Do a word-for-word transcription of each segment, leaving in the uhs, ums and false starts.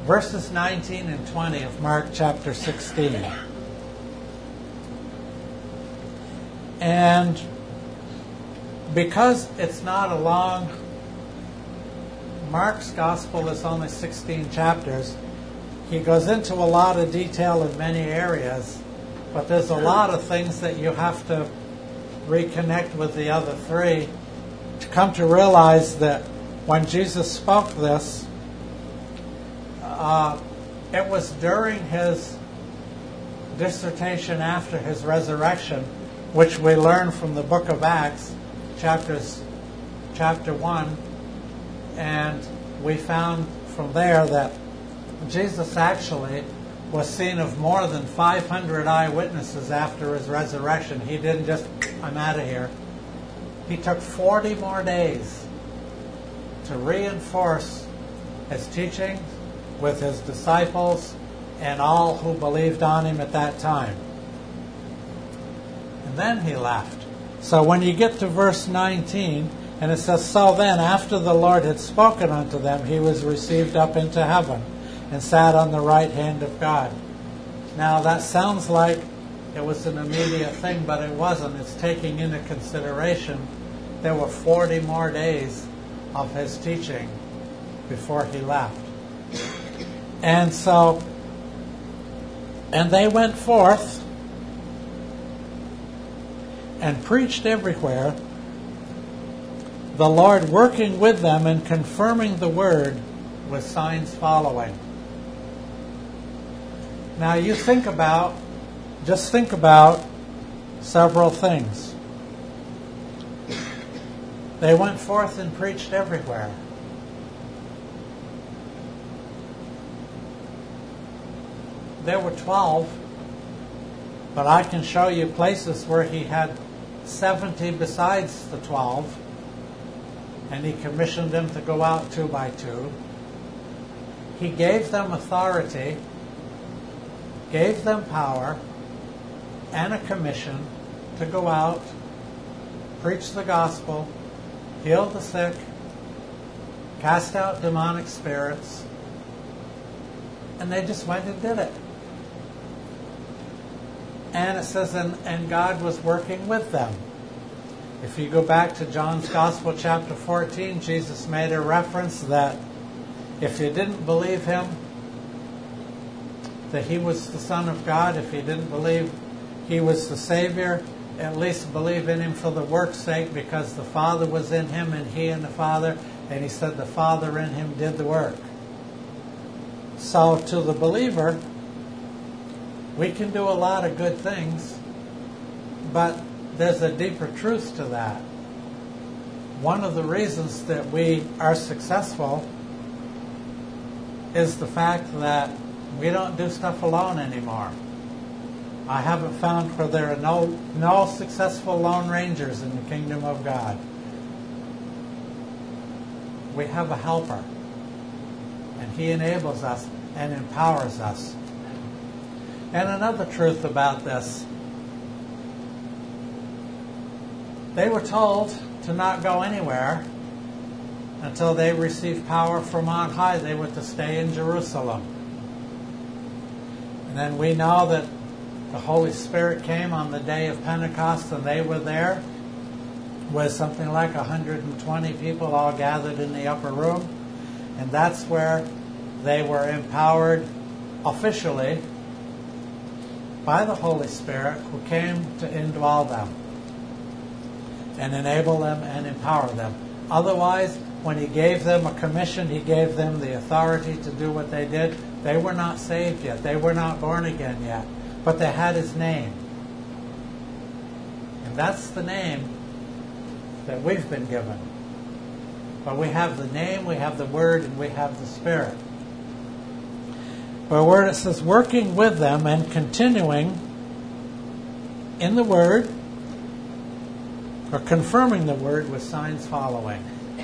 verses nineteen and twenty of Mark chapter sixteen. And because it's not a long, Mark's gospel is only sixteen chapters, he goes into a lot of detail in many areas, but there's a lot of things that you have to reconnect with the other three to come to realize that when Jesus spoke this, uh, it was during his dissertation after his resurrection, which we learn from the book of Acts, chapters, chapter one, and we found from there that Jesus actually was seen of more than five hundred eyewitnesses after his resurrection. He didn't just, I'm out of here. He took forty more days to reinforce his teaching with his disciples and all who believed on him at that time. And then he left. So when you get to verse nineteen, and it says, "So then, after the Lord had spoken unto them, he was received up into heaven and sat on the right hand of God." Now that sounds like it was an immediate thing, but it wasn't. It's taking into consideration there were forty more days of his teaching before he left. And so, and they went forth and preached everywhere, the Lord working with them and confirming the word with signs following. Now you think about, just think about several things. They went forth and preached everywhere. There were twelve, but I can show you places where he had seventy besides the twelve, and he commissioned them to go out two by two. He gave them authority, gave them power, and a commission to go out, preach the gospel, heal the sick, cast out demonic spirits, and they just went and did it. And it says, and, and God was working with them. If you go back to John's Gospel, chapter fourteen, Jesus made a reference that if you didn't believe him, that he was the Son of God, if you didn't believe he was the Savior, at least believe in him for the work's sake, because the Father was in him and he in the Father, and he said the Father in him did the work. So to the believer, we can do a lot of good things, but there's a deeper truth to that. One of the reasons that we are successful is the fact that we don't do stuff alone anymore. I haven't found where there are no, no successful lone rangers in the kingdom of God. We have a helper, and he enables us and empowers us. And another truth about this, they were told to not go anywhere until they received power from on high. They were to stay in Jerusalem. And then we know that the Holy Spirit came on the day of Pentecost, and they were there with something like one hundred twenty people all gathered in the upper room. And that's where they were empowered officially by the Holy Spirit, who came to indwell them and enable them and empower them. Otherwise, when he gave them a commission, he gave them the authority to do what they did. They were not saved yet. They were not born again yet. But they had his name. And that's the name that we've been given. But we have the name, we have the word, and we have the Spirit. But where it says working with them and continuing in the word, or confirming the word with signs following.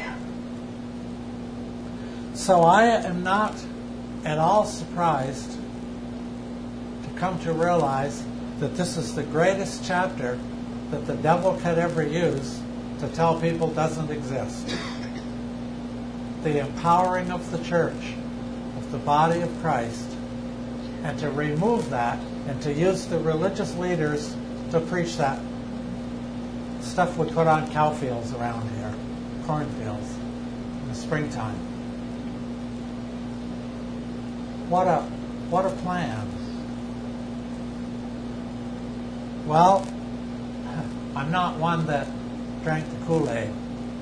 So I am not at all surprised to come to realize that this is the greatest chapter that the devil could ever use to tell people doesn't exist. The empowering of the church, of the body of Christ, and to remove that and to use the religious leaders to preach that stuff we put on cow fields around here, cornfields, in the springtime. What a what a plan. Well, I'm not one that drank the Kool-Aid.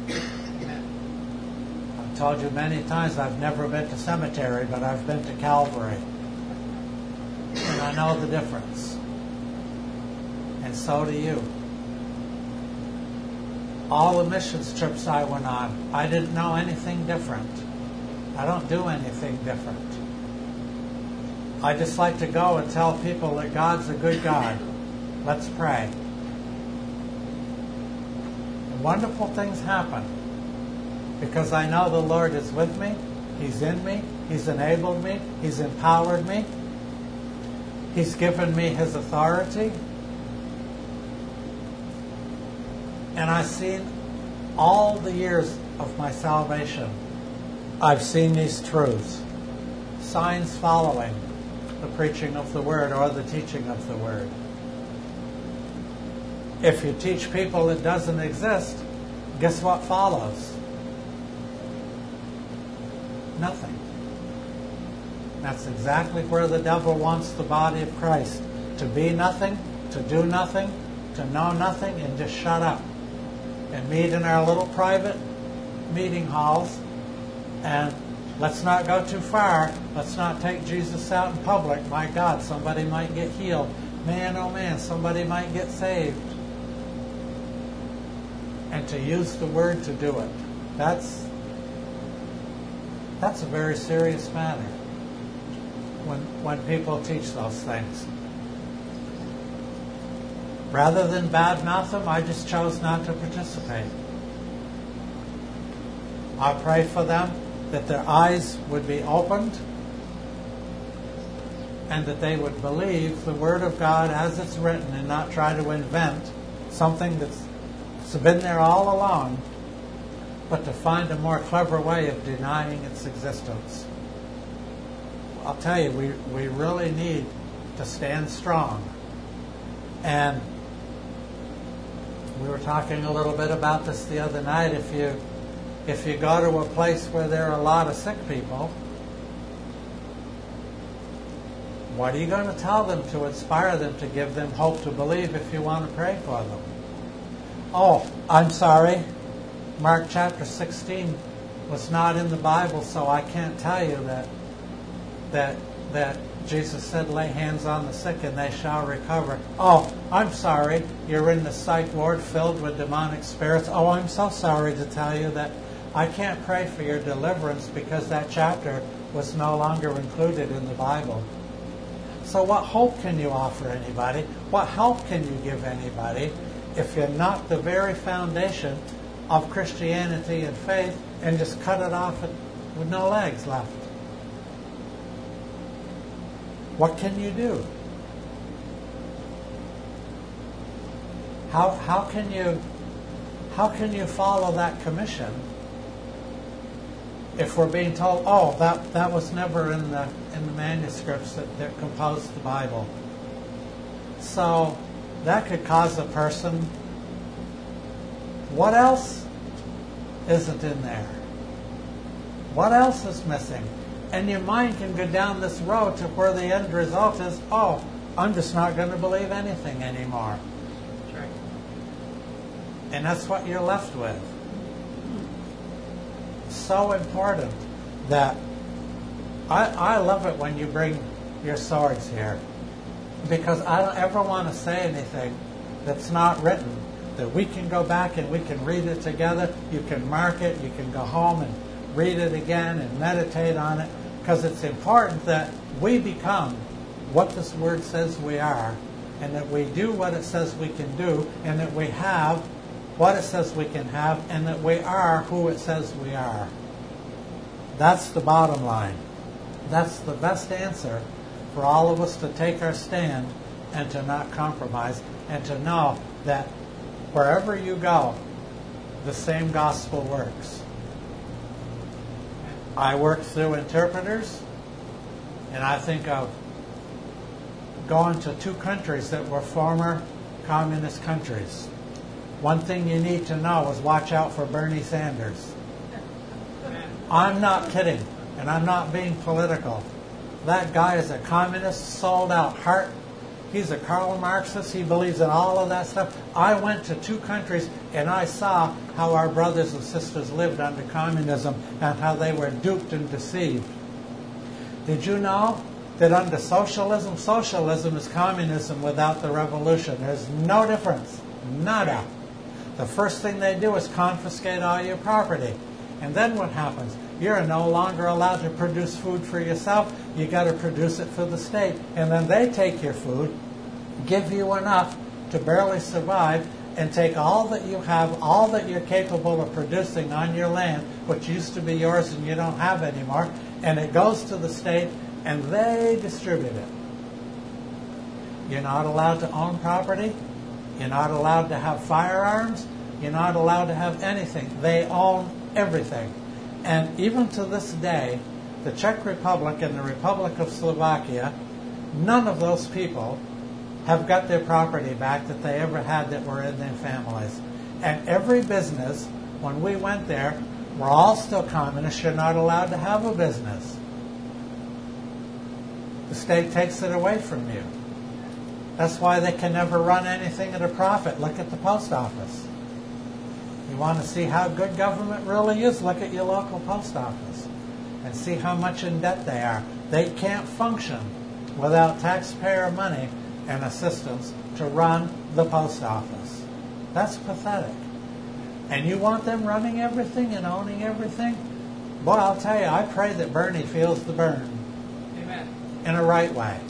I've told you many times I've never been to cemetery, but I've been to Calvary. And I know the difference. And so do you. All the missions trips I went on, I didn't know anything different. I don't do anything different. I just like to go and tell people that God's a good God. Let's pray. And wonderful things happen because I know the Lord is with me. He's in me. He's enabled me. He's empowered me. He's given me His authority. And I've seen all the years of my salvation, I've seen these truths. Signs following the preaching of the Word or the teaching of the Word. If you teach people it doesn't exist, guess what follows? Nothing. That's exactly where the devil wants the body of Christ. To be nothing, to do nothing, to know nothing, and just shut up. And meet in our little private meeting halls. And let's not go too far. Let's not take Jesus out in public. My God, somebody might get healed. Man, oh man, somebody might get saved. And to use the Word to do it. That's that's a very serious matter when when people teach those things. Rather than badmouth them, I just chose not to participate. I pray for them that their eyes would be opened and that they would believe the Word of God as it's written and not try to invent something that's it's been there all along, but to find a more clever way of denying its existence. I'll tell you, we, we really need to stand strong. And we were talking a little bit about this the other night. If you if you go to a place where there are a lot of sick people, what are you going to tell them to inspire them to give them hope to believe if you want to pray for them? Oh, I'm sorry. Mark chapter sixteen was not in the Bible, so I can't tell you that that that Jesus said, lay hands on the sick and they shall recover. Oh, I'm sorry. You're in the psych ward filled with demonic spirits. Oh, I'm so sorry to tell you that I can't pray for your deliverance because that chapter was no longer included in the Bible. So what hope can you offer anybody? What help can you give anybody if you're not the very foundation of Christianity and faith and just cut it off with no legs left? What can you do? How how can you how can you follow that commission if we're being told, oh, that, that was never in the in the manuscripts that, that composed the Bible? So that could cause a person, what else isn't in there? What else is missing? And your mind can go down this road to where the end result is, oh, I'm just not going to believe anything anymore. That's right. And that's what you're left with. So important that I, I love it when you bring your swords here, because I don't ever want to say anything that's not written, that we can go back and we can read it together. You can mark it. You can go home and read it again and meditate on it, because it's important that we become what this Word says we are, and that we do what it says we can do, and that we have what it says we can have, and that we are who it says we are. That's the bottom line. That's the best answer for all of us to take our stand and to not compromise, and to know that wherever you go, the same gospel works. I work through interpreters. And I think of going to two countries that were former communist countries. One thing you need to know is watch out for Bernie Sanders. I'm not kidding, and I'm not being political. That guy is a communist, sold out heart. He's a Karl Marxist. He believes in all of that stuff. I went to two countries, and I saw how our brothers and sisters lived under communism and how they were duped and deceived. Did you know that under socialism, socialism is communism without the revolution? There's no difference. Nada. The first thing they do is confiscate all your property. And then what happens? You're no longer allowed to produce food for yourself. You got to produce it for the state. And then they take your food, give you enough to barely survive, and take all that you have, all that you're capable of producing on your land, which used to be yours and you don't have anymore, and it goes to the state, and they distribute it. You're not allowed to own property. You're not allowed to have firearms. You're not allowed to have anything. They own everything. And even to this day, the Czech Republic and the Republic of Slovakia, none of those people have got their property back that they ever had that were in their families. And every business, when we went there, we're all still communists. You're not allowed to have a business. The state takes it away from you. That's why they can never run anything at a profit. Look at the post office. You want to see how good government really is? Look at your local post office and see how much in debt they are. They can't function without taxpayer money and assistance to run the post office. That's pathetic. And you want them running everything and owning everything? Boy, I'll tell you, I pray that Bernie feels the burn. Amen. In a right way.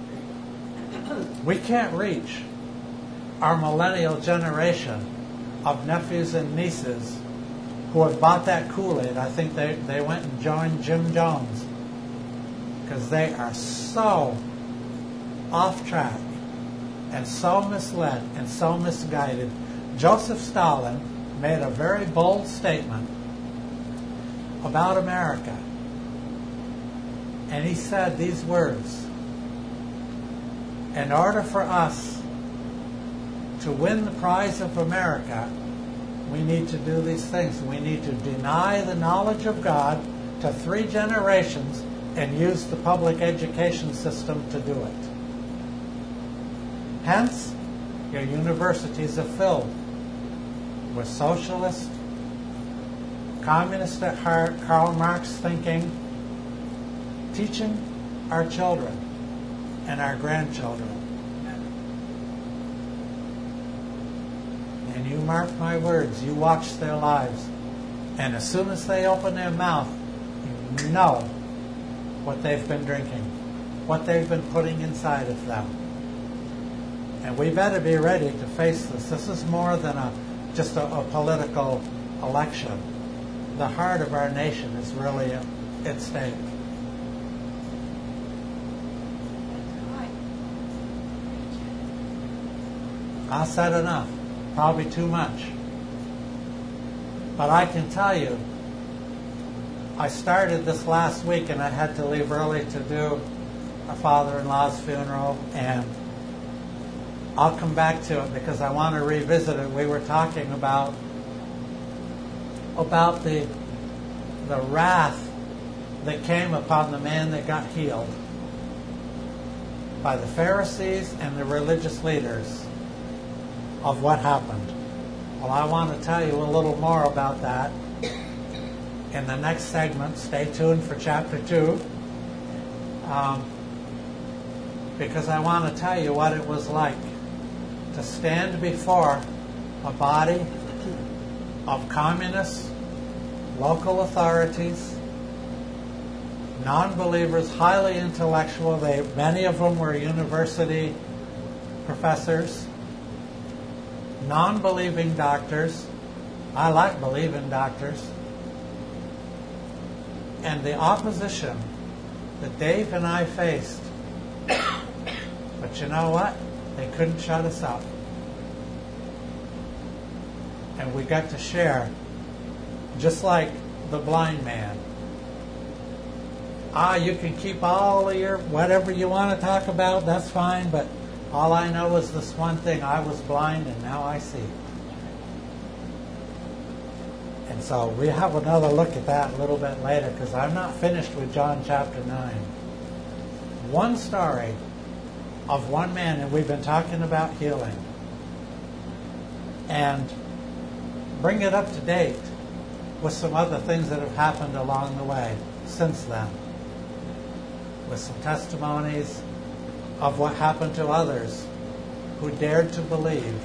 We can't reach our millennial generation of nephews and nieces who have bought that Kool-Aid. I think they, they went and joined Jim Jones because they are so off track and so misled and so misguided. Joseph Stalin made a very bold statement about America. And he said these words: in order for us to win the prize of America, we need to do these things. We need to deny the knowledge of God to three generations and use the public education system to do it. Hence, your universities are filled with socialist, communist at heart, Karl Marx thinking, teaching our children and our grandchildren. And you mark my words, you watch their lives, and as soon as they open their mouth, you know what they've been drinking, what they've been putting inside of them. And we better be ready to face this. This is more than a just a, a political election. The heart of our nation is really at stake. I said enough, probably too much. But I can tell you, I started this last week and I had to leave early to do a father-in-law's funeral, and I'll come back to it because I want to revisit it. We were talking about about the the wrath that came upon the man that got healed by the Pharisees and the religious leaders of what happened. Well, I want to tell you a little more about that in the next segment. Stay tuned for chapter two, um, because I want to tell you what it was like to stand before a body of communists, local authorities, non-believers, highly intellectual. They, many of them were university professors, non-believing doctors. I like believing doctors. And the opposition that Dave and I faced. But you know what? They couldn't shut us up. And we got to share, just like the blind man. ah, you can keep all of your, whatever you want to talk about, that's fine, but all I know is this one thing, I was blind and now I see. And so we have another look at that a little bit later, because I'm not finished with John chapter nine. One story of one man, and we've been talking about healing. And bring it up to date with some other things that have happened along the way since then. With some testimonies of what happened to others who dared to believe.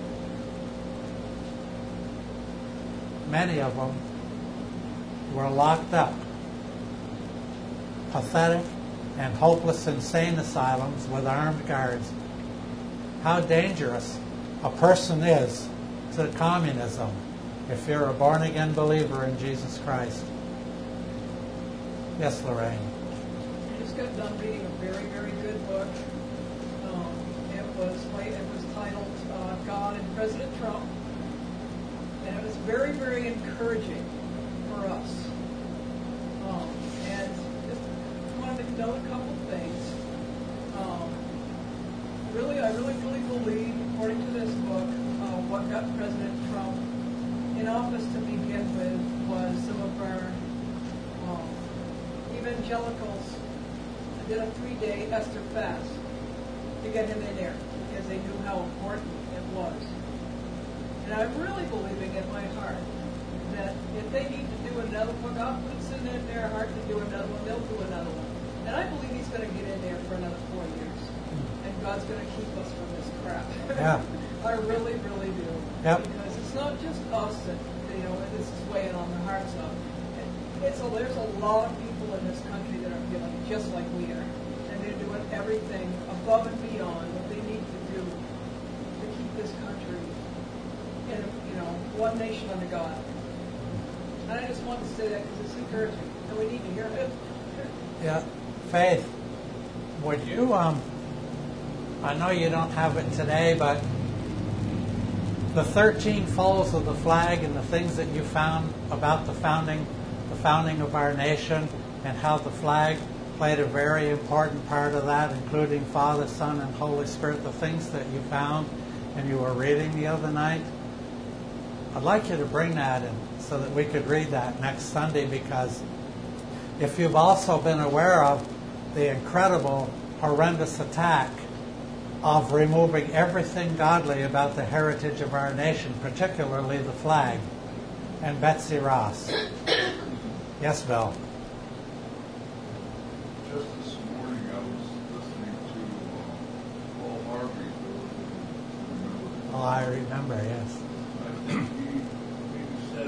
Many of them were locked up, pathetic and hopeless insane asylums with armed guards. How dangerous a person is to communism if you're a born-again believer in Jesus Christ. Yes, Lorraine. I just got done reading a very, very good book. Um, it was it was titled uh, God and President Trump. And it was very, very encouraging for us. Um, and just wanted to note a couple things. Um, really, I really, really believe, according to this book, uh, what got President Trump in office to begin with was some of our um, evangelicals did a three-day Esther fast to get him in there because they knew how important it was. And I'm really believing in my heart that if they need to do another one, God puts it in their heart to do another one, they'll do another one. And I believe he's going to get in there for another four years. And God's going to keep us from this crap. Yeah. I really, really do. Yep. Because it's not just us that, you know, this is weighing on the hearts of. It's a, there's a lot of people in this country that are feeling just like we are. And they're doing everything above and beyond what they need to do to keep this country in, you know, one nation under God. And I just want to say that because it's encouraging, and we need to hear it. Yeah, Faith, would you, um, I know you don't have it today, but the thirteen folds of the flag and the things that you found about the founding, the founding of our nation, and how the flag played a very important part of that, including Father, Son, and Holy Spirit, the things that you found and you were reading the other night. I'd like you to bring that in so that we could read that next Sunday, because if you've also been aware of the incredible, horrendous attack of removing everything godly about the heritage of our nation, particularly the flag, and Betsy Ross. Yes, Bill? Just this morning I was listening to uh, Paul Harvey. Oh, I remember, yes. I think he, he said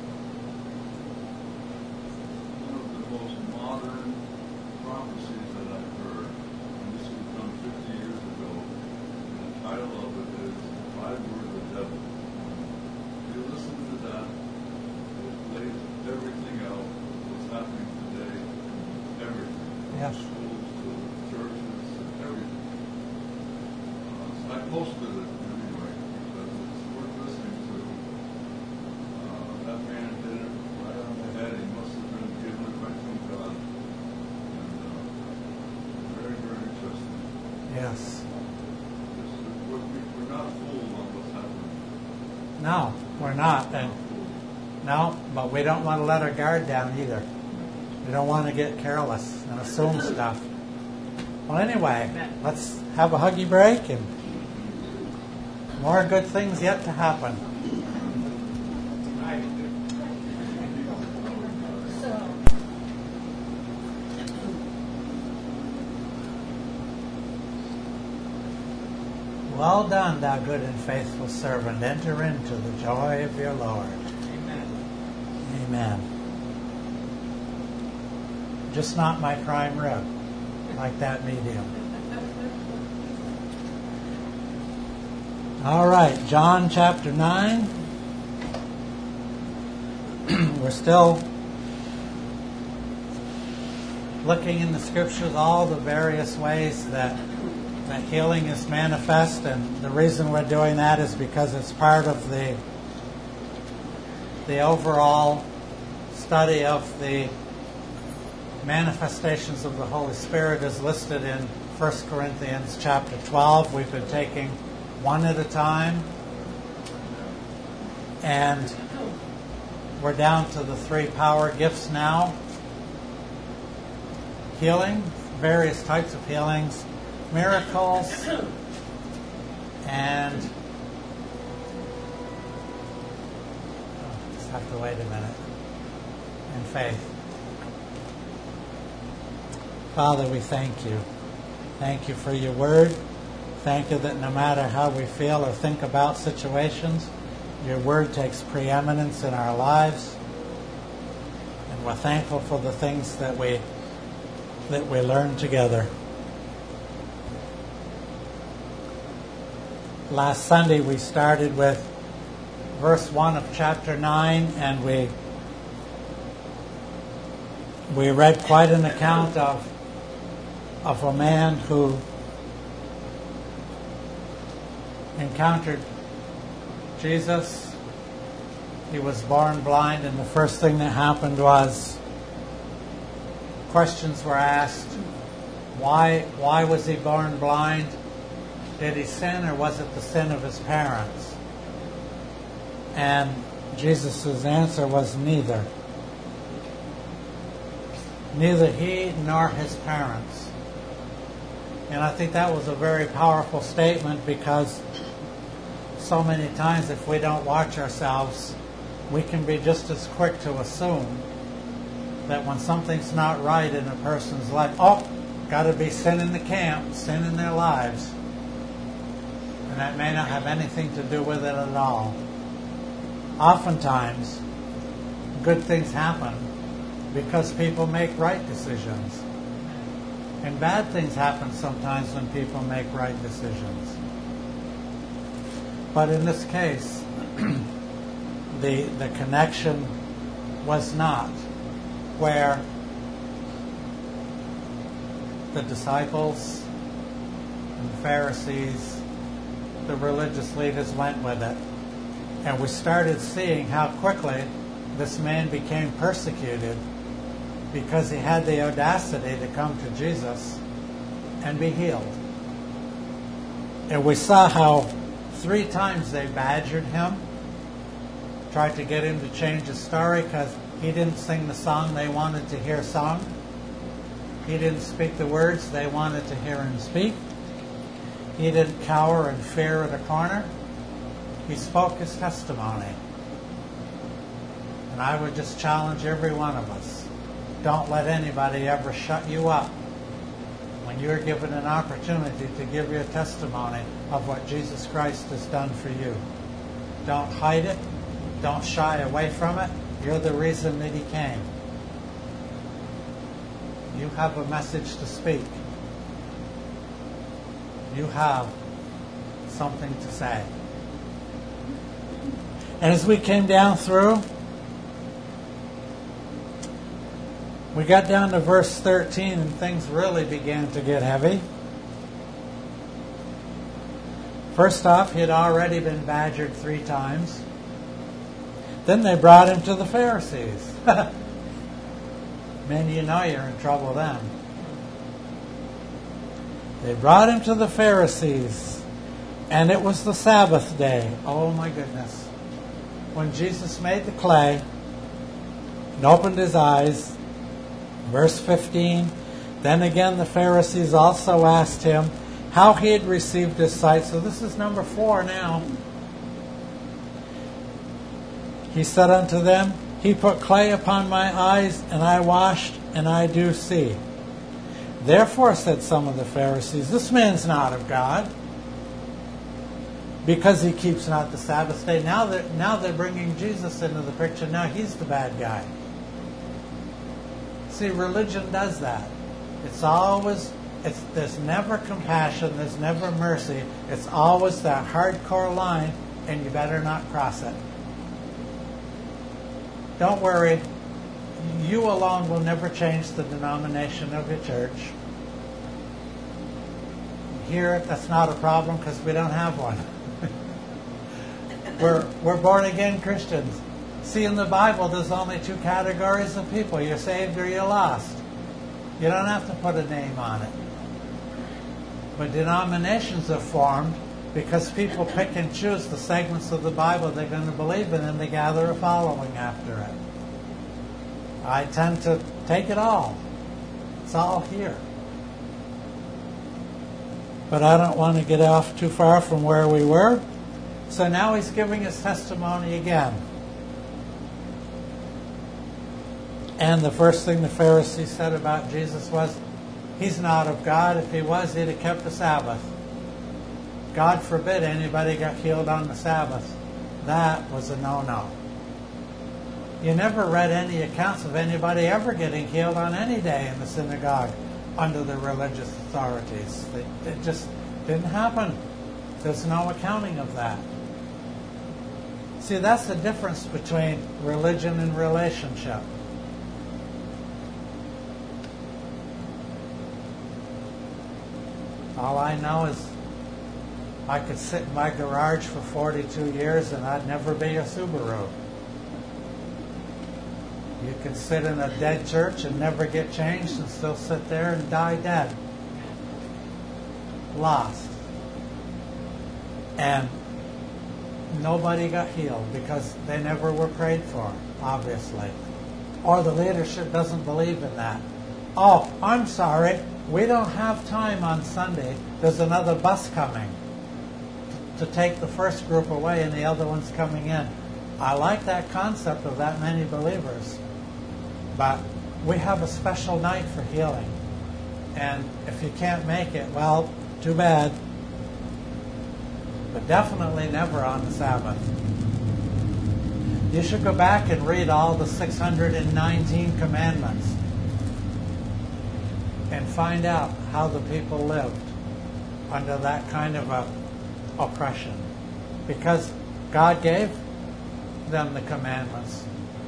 one of the most modern prophecies that I've heard, and this was done fifty years ago, and the title of it is "If I Were the Devil." If you listen to that, it lays everything out, what's happening today, everything. Yes. Schools to churches and everything. Uh, so I posted it anyway because it's worth listening to. Uh, that man did it right on the head. He must have been given it right from God. And uh, very, very interesting. Yes. This is, we're, we're not fooled on what's happening. No, we're not. And no, but we don't want to let our guard down either. We don't want to get careless and assume stuff. Well, anyway, let's have a huggy break and more good things yet to happen. Well done, thou good and faithful servant. Enter into the joy of your Lord. Amen. Amen. Just not my prime rib, like that medium. All right, John chapter nine. We're still looking in the scriptures, all the various ways that, that healing is manifest, and the reason we're doing that is because it's part of the the overall study of the manifestations of the Holy Spirit is listed in First Corinthians chapter twelve. We've been taking one at a time. And we're down to the three power gifts now. Healing, various types of healings, miracles, and oh, just have to wait a minute. And faith. Father, we thank you. Thank you for your word. Thank you that no matter how we feel or think about situations, your word takes preeminence in our lives. And we're thankful for the things that we that we learn together. Last Sunday we started with verse one of chapter nine, and we we read quite an account of of a man who encountered Jesus. He was born blind, and the first thing that happened was questions were asked. Why, why was he born blind? Did he sin, or was it the sin of his parents? And Jesus' answer was neither. Neither he nor his parents. And I think that was a very powerful statement, because so many times if we don't watch ourselves, we can be just as quick to assume that when something's not right in a person's life, oh, got to be sin in the camp, sin in their lives. And that may not have anything to do with it at all. Oftentimes, good things happen because people make right decisions. And bad things happen sometimes when people make right decisions. But in this case, the the connection was not where the disciples and the Pharisees, the religious leaders, went with it. And we started seeing how quickly this man became persecuted because he had the audacity to come to Jesus and be healed. And we saw how three times they badgered him, tried to get him to change his story because he didn't sing the song they wanted to hear sung. He didn't speak the words they wanted to hear him speak. He didn't cower in fear in a corner. He spoke his testimony. And I would just challenge every one of us. Don't let anybody ever shut you up when you're given an opportunity to give your testimony of what Jesus Christ has done for you. Don't hide it. Don't shy away from it. You're the reason that he came. You have a message to speak. You have something to say. And as we came down through, we got down to verse thirteen, and things really began to get heavy. First off, he had already been badgered three times. Then they brought him to the Pharisees. Men, you know you're in trouble then. They brought him to the Pharisees, and it was the Sabbath day. Oh my goodness. When Jesus made the clay and opened his eyes, verse fifteen, then again the Pharisees also asked him how he had received his sight. So this is number four now. He said unto them, He put clay upon my eyes, and I washed, and I do see. Therefore, said some of the Pharisees, this man's not of God, because he keeps not the Sabbath day. Now they're, now they're bringing Jesus into the picture. Now he's the bad guy. See, religion does that. It's always, it's, there's never compassion, there's never mercy. It's always that hardcore line, and you better not cross it. Don't worry, you alone will never change the denomination of your church. Here, that's not a problem because we don't have one. we're we're born again Christians. See, in the Bible, there's only two categories of people: you're saved or you're lost. You don't have to put a name on it. But denominations are formed because people pick and choose the segments of the Bible they're going to believe in, and they gather a following after it. I tend to take it all. It's all here. But I don't want to get off too far from where we were. So now he's giving his testimony again. And the first thing the Pharisees said about Jesus was, he's not of God. If he was, he'd have kept the Sabbath. God forbid anybody got healed on the Sabbath. That was a no-no. You never read any accounts of anybody ever getting healed on any day in the synagogue under the religious authorities. It, it just didn't happen. There's no accounting of that. See, that's the difference between religion and relationship. All I know is I could sit in my garage for forty-two years and I'd never be a Subaru. You can sit in a dead church and never get changed and still sit there and die dead. Lost. And nobody got healed because they never were prayed for, obviously. Or the leadership doesn't believe in that. Oh, I'm sorry, we don't have time on Sunday. There's another bus coming to take the first group away and the other one's coming in. I like that concept of that many believers. But we have a special night for healing. And if you can't make it, well, too bad. But definitely never on the Sabbath. You should go back and read all the six hundred nineteen commandments and find out how the people lived under that kind of a oppression. Because God gave them the commandments.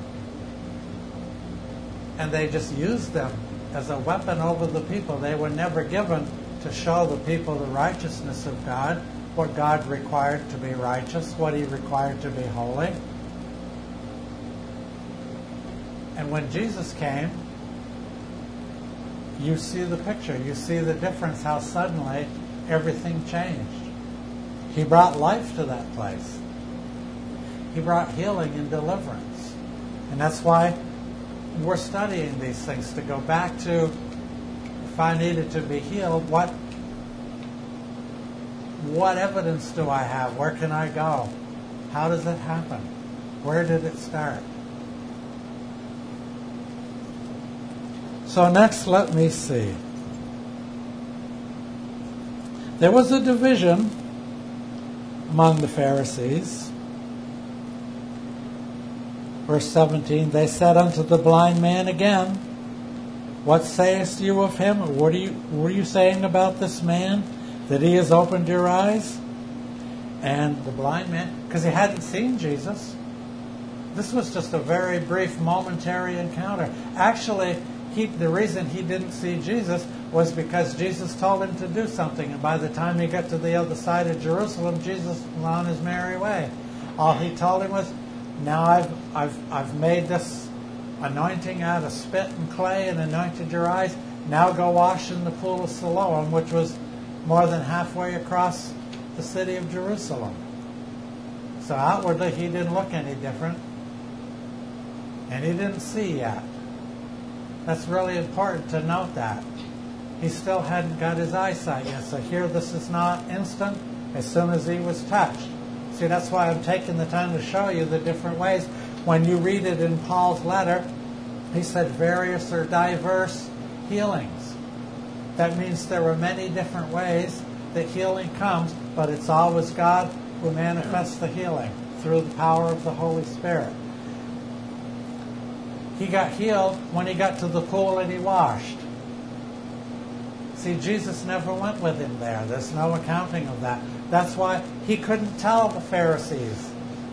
And they just used them as a weapon over the people. They were never given to show the people the righteousness of God, what God required to be righteous, what He required to be holy. And when Jesus came, you see the picture. You see the difference, how suddenly everything changed. He brought life to that place. He brought healing and deliverance. And that's why we're studying these things, to go back to, if I needed to be healed, what what evidence do I have? Where can I go? How does it happen? Where did it start? So next, let me see. There was a division among the Pharisees. Verse seventeen, they said unto the blind man again, what sayest you of him? What are you, what are you saying about this man? That he has opened your eyes? And the blind man, because he hadn't seen Jesus. This was just a very brief, momentary encounter. Actually, he, the reason he didn't see Jesus was because Jesus told him to do something. And by the time he got to the other side of Jerusalem, Jesus was on his merry way. All he told him was, now I've, I've, I've made this anointing out of spit and clay and anointed your eyes. Now go wash in the pool of Siloam, which was more than halfway across the city of Jerusalem. So outwardly he didn't look any different. And he didn't see yet. That's really important to note that. He still hadn't got his eyesight yet. So here this is not instant, as soon as he was touched. See, that's why I'm taking the time to show you the different ways. When you read it in Paul's letter, he said various or diverse healings. That means there are many different ways that healing comes, but it's always God who manifests the healing through the power of the Holy Spirit. He got healed when he got to the pool and he washed. See, Jesus never went with him there. There's no accounting of that. That's why he couldn't tell the Pharisees.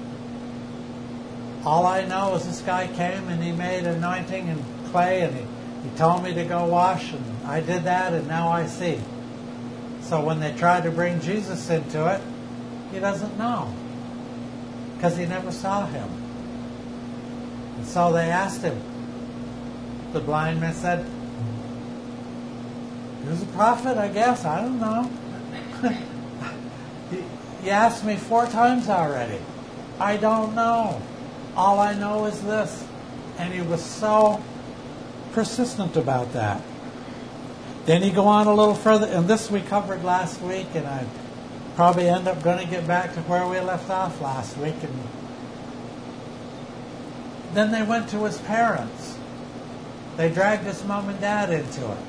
All I know is this guy came and he made anointing and clay and he, he told me to go wash and I did that and now I see. So when they tried to bring Jesus into it, he doesn't know because he never saw him. And so they asked him. The blind man said, He was a prophet, I guess. I don't know. you, you asked me four times already. I don't know. All I know is this. And he was so persistent about that. Then you go on a little further, and this we covered last week, and I probably end up going to get back to where we left off last week. And then they went to his parents. They dragged his mom and dad into it.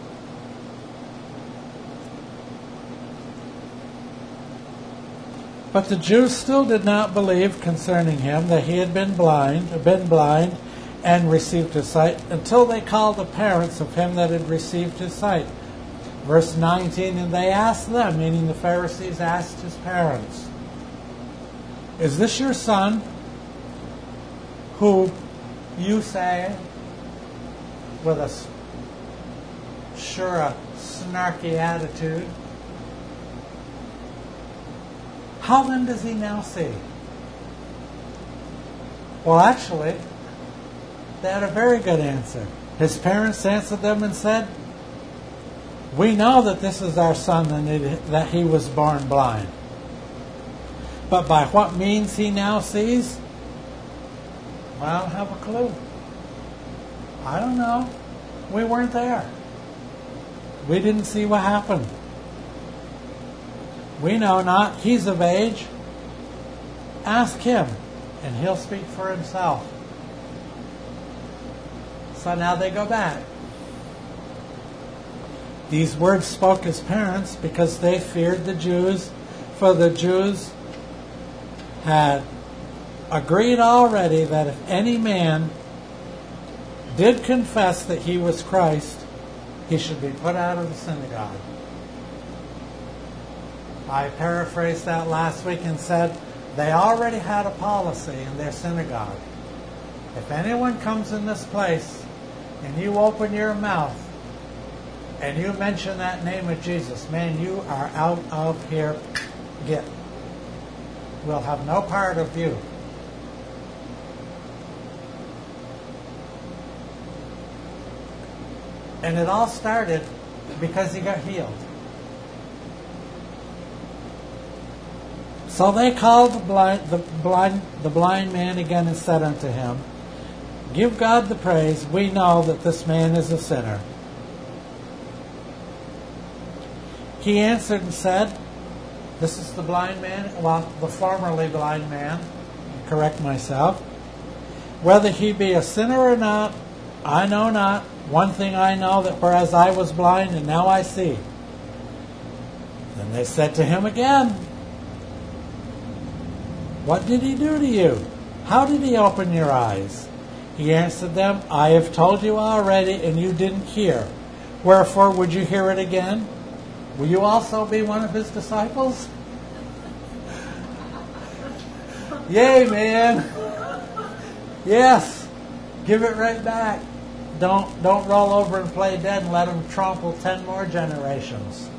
But the Jews still did not believe concerning him that he had been blind, been blind, and received his sight, until they called the parents of him that had received his sight. Verse nineteen, and they asked them, meaning the Pharisees asked his parents, is this your son, who you say, with a sure a snarky attitude, how then does he now see? Well, actually, they had a very good answer. His parents answered them and said, we know that this is our son and that he was born blind. But by what means he now sees? Well, I don't have a clue. I don't know. We weren't there. We didn't see what happened. We know not. He's of age. Ask him, and he'll speak for himself. So now they go back. These words spoke his parents because they feared the Jews, for the Jews had agreed already that if any man did confess that he was Christ, he should be put out of the synagogue. I paraphrased that last week and said they already had a policy in their synagogue. If anyone comes in this place and you open your mouth and you mention that name of Jesus, man, you are out of here. Get. We'll have no part of you. And it all started because he got healed. So they called the blind, the blind, the blind man again and said unto him, give God the praise. We know that this man is a sinner. He answered and said, this is the blind man, well, the formerly blind man, correct myself. Whether he be a sinner or not, I know not. One thing I know, that whereas I was blind and now I see. Then they said to him again, what did he do to you? How did he open your eyes? He answered them, I have told you already, and you didn't hear. Wherefore would you hear it again? Will you also be one of his disciples? Yay, man. Yes. Give it right back. Don't don't roll over and play dead and let him trample ten more generations.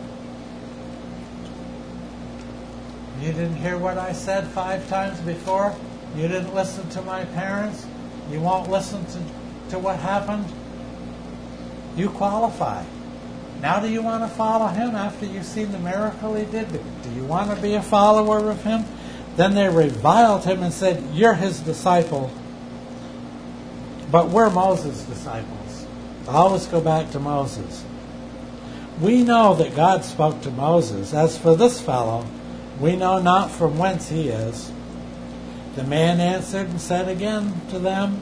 You didn't hear what I said five times before? You didn't listen to my parents? You won't listen to, to what happened? You qualify. Now do you want to follow him after you've seen the miracle he did? Do you want to be a follower of him? Then they reviled him and said, you're his disciple, but we're Moses' disciples. I always go back to Moses. We know that God spoke to Moses. As for this fellow, we know not from whence he is. The man answered and said again to them,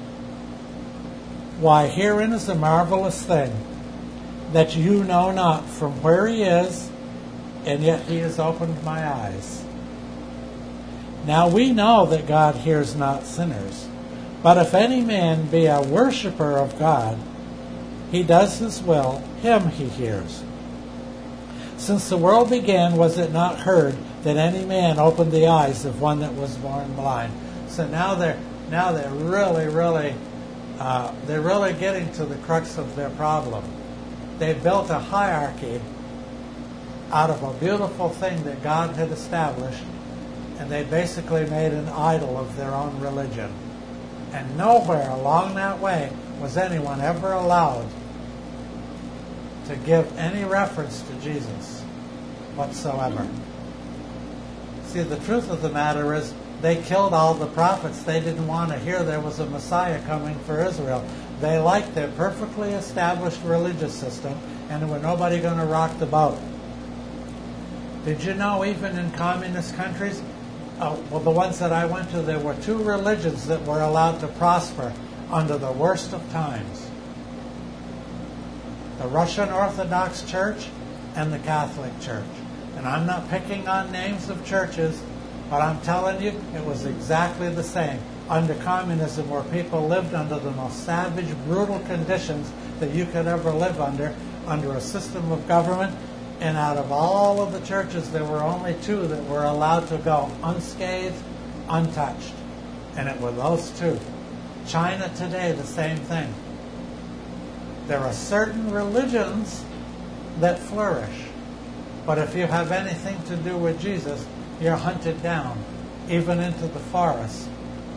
why, herein is a marvelous thing, that you know not from where he is, and yet he has opened my eyes. Now we know that God hears not sinners, but if any man be a worshipper of God, he does his will, him he hears. Since the world began, was it not heard that any man opened the eyes of one that was born blind? So now they're now they're really, really uh, they're really getting to the crux of their problem. They built a hierarchy out of a beautiful thing that God had established, and they basically made an idol of their own religion. And nowhere along that way was anyone ever allowed to give any reference to Jesus whatsoever. See, the truth of the matter is they killed all the prophets. They didn't want to hear there was a Messiah coming for Israel. They liked their perfectly established religious system, and there was nobody going to rock the boat. Did you know even in communist countries, uh, well, the ones that I went to, there were two religions that were allowed to prosper under the worst of times. The Russian Orthodox Church and the Catholic Church. And I'm not picking on names of churches, but I'm telling you, it was exactly the same. Under communism, where people lived under the most savage, brutal conditions that you could ever live under, under a system of government, and out of all of the churches, there were only two that were allowed to go unscathed, untouched. And it were those two. China today, the same thing. There are certain religions that flourish. But if you have anything to do with Jesus, you're hunted down, even into the forest.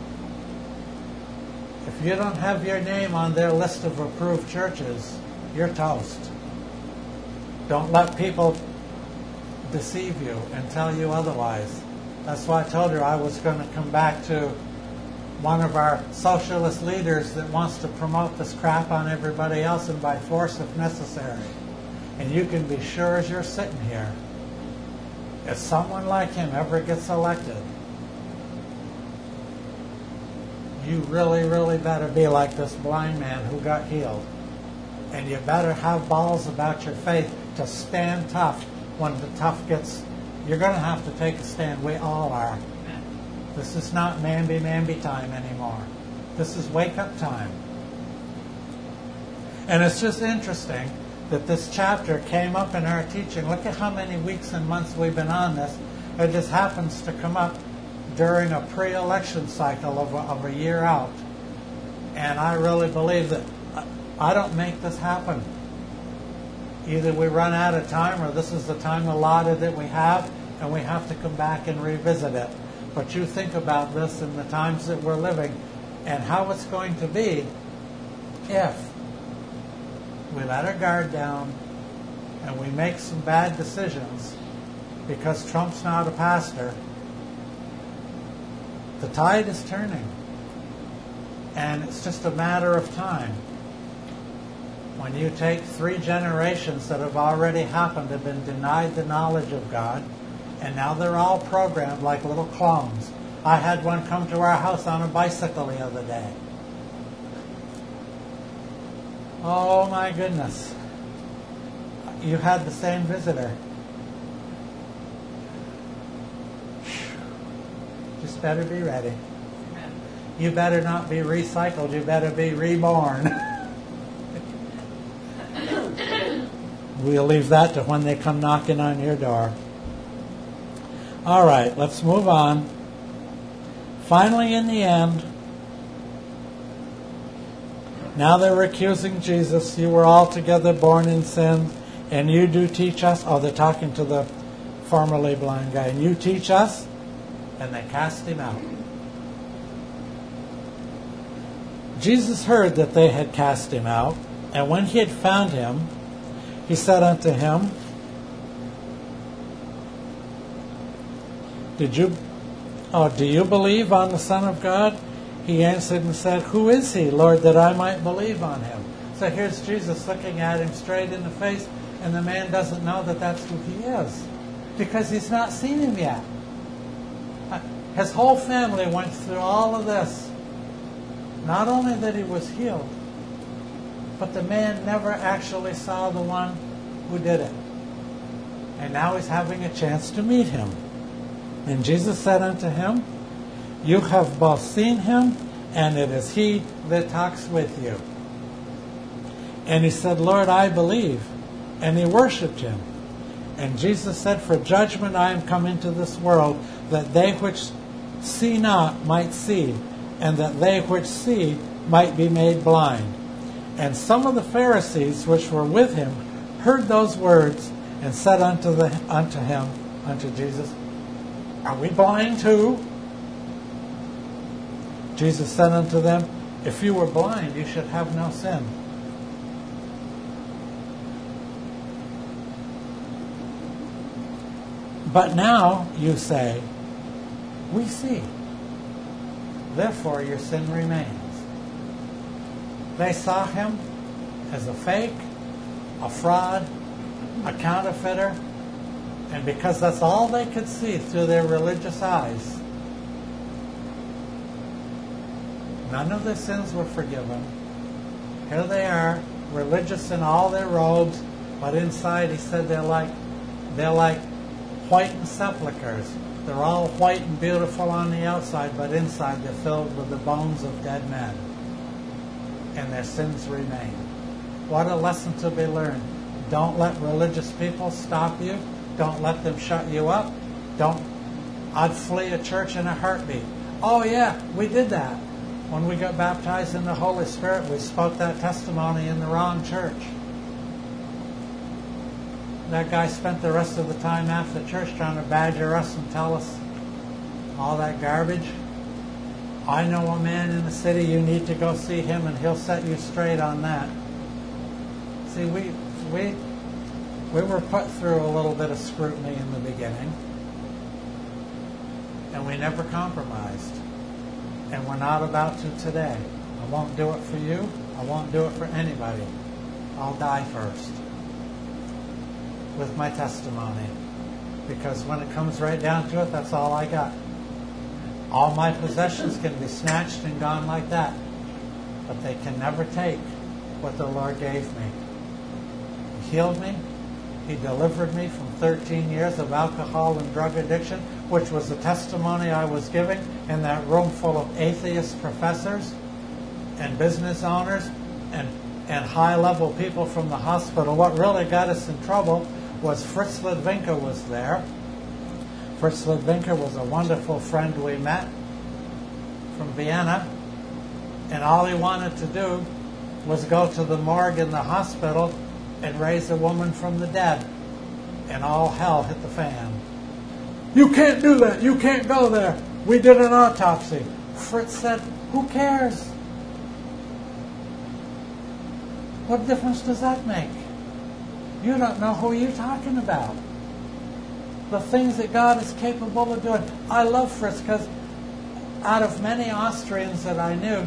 If you don't have your name on their list of approved churches, you're toast. Don't let people deceive you and tell you otherwise. That's why I told you I was going to come back to one of our socialist leaders that wants to promote this crap on everybody else, and by force if necessary. And you can be sure as you're sitting here, if someone like him ever gets elected, you really, really better be like this blind man who got healed. And you better have balls about your faith to stand tough when the tough gets... You're going to have to take a stand. We all are. This is not mamby-mamby time anymore. This is wake-up time. And it's just interesting that this chapter came up in our teaching. Look at how many weeks and months we've been on this. It just happens to come up during a pre-election cycle of a, of a year out. And I really believe that I don't make this happen. Either we run out of time, or this is the time allotted that we have, and we have to come back and revisit it. But you think about this in the times that we're living and how it's going to be if we let our guard down and we make some bad decisions because Trump's not a pastor. The tide is turning, and it's just a matter of time. When you take three generations that have already happened, have been denied the knowledge of God, and now they're all programmed like little clones. I had one come to our house on a bicycle the other day. Oh my goodness. You had the same visitor. Just better be ready. You better not be recycled. You better be reborn. We'll leave that to when they come knocking on your door. All right, let's move on. Finally, in the end, now they were accusing Jesus. You were altogether born in sin, and you do teach us. Oh, they're talking to the formerly blind guy. And you teach us, and they cast him out. Jesus heard that they had cast him out, and when he had found him, he said unto him, Did you, oh, do you believe on the Son of God? He answered and said, Who is he, Lord, that I might believe on him? So here's Jesus looking at him straight in the face, and the man doesn't know that that's who he is, because he's not seen him yet. His whole family went through all of this. Not only that he was healed, but the man never actually saw the one who did it. And now he's having a chance to meet him. And Jesus said unto him, You have both seen him, and it is he that talks with you. And he said, Lord, I believe. And he worshipped him. And Jesus said, For judgment I am come into this world, that they which see not might see, and that they which see might be made blind. And some of the Pharisees which were with him heard those words, and said unto the unto him, unto Jesus, Are we blind too? Jesus said unto them, If you were blind, you should have no sin. But now you say, we see. Therefore your sin remains. They saw him as a fake, a fraud, a counterfeiter, and because that's all they could see through their religious eyes, none of their sins were forgiven. Here they are, religious in all their robes, but inside, he said, they're like they're like whitened sepulchres. They're all white and beautiful on the outside, but inside they're filled with the bones of dead men. And their sins remain. What a lesson to be learned. Don't let religious people stop you. Don't let them shut you up. Don't. I'd flee a church in a heartbeat. Oh yeah, we did that. When we got baptized in the Holy Spirit, we spoke that testimony in the wrong church. That guy spent the rest of the time after church trying to badger us and tell us all that garbage. I know a man in the city, you need to go see him and he'll set you straight on that. See, we we we were put through a little bit of scrutiny in the beginning, and we never compromised. And we're not about to today. I won't do it for you. I won't do it for anybody. I'll die first with my testimony. Because when it comes right down to it, that's all I got. All my possessions can be snatched and gone like that. But they can never take what the Lord gave me. He healed me. He delivered me from thirteen years of alcohol and drug addiction, which was the testimony I was giving in that room full of atheist professors and business owners and, and high-level people from the hospital. What really got us in trouble was Fritz Ledwinka was there. Fritz Ledwinka was a wonderful friend we met from Vienna, and all he wanted to do was go to the morgue in the hospital and raise a woman from the dead. And all hell hit the fan. You can't do that. You can't go there. We did an autopsy. Fritz said, who cares? What difference does that make? You don't know who you're talking about. The things that God is capable of doing. I love Fritz because out of many Austrians that I knew,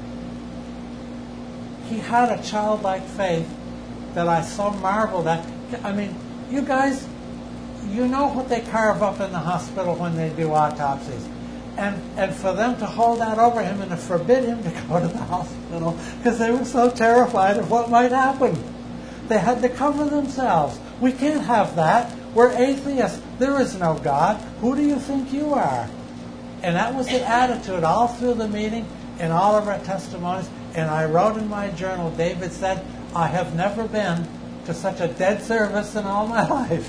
he had a childlike faith that I so marveled at. I mean, you guys, you know what they carve up in the hospital when they do autopsies. And and for them to hold that over him and to forbid him to go to the hospital because they were so terrified of what might happen. They had to cover themselves. We can't have that. We're atheists. There is no God. Who do you think you are? And that was the attitude all through the meeting and all of our testimonies. And I wrote in my journal, David said, I have never been to such a dead service in all my life.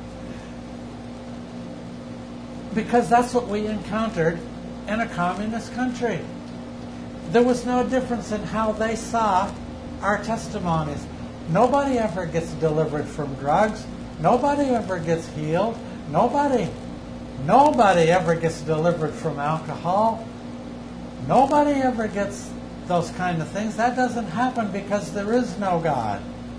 Because that's what we encountered in a communist country. There was no difference in how they saw our testimonies. Nobody ever gets delivered from drugs. Nobody ever gets healed. Nobody, nobody ever gets delivered from alcohol. Nobody ever gets those kind of things. That doesn't happen because there is no God.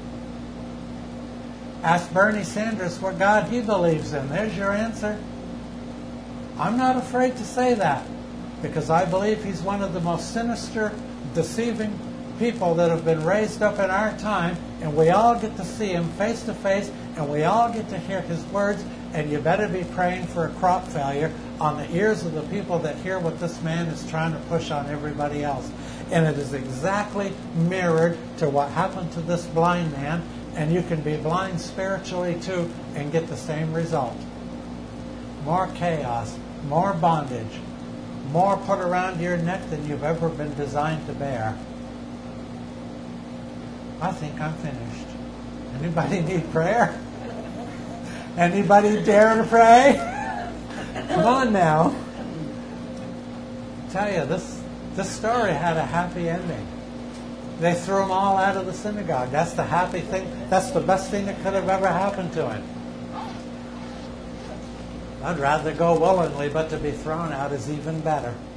Ask Bernie Sanders what God he believes in. There's your answer. I'm not afraid to say that because I believe he's one of the most sinister, deceiving people that have been raised up in our time, and we all get to see him face to face, and we all get to hear his words, and you better be praying for a crop failure on the ears of the people that hear what this man is trying to push on everybody else. And it is exactly mirrored to what happened to this blind man, and you can be blind spiritually too and get the same result. More chaos, more bondage, more put around your neck than you've ever been designed to bear. I think I'm finished. Anybody need prayer? Anybody dare to pray? Come on now. I tell you, this this story had a happy ending. They threw them all out of the synagogue. That's the happy thing. That's the best thing that could have ever happened to him. I'd rather go willingly, but to be thrown out is even better.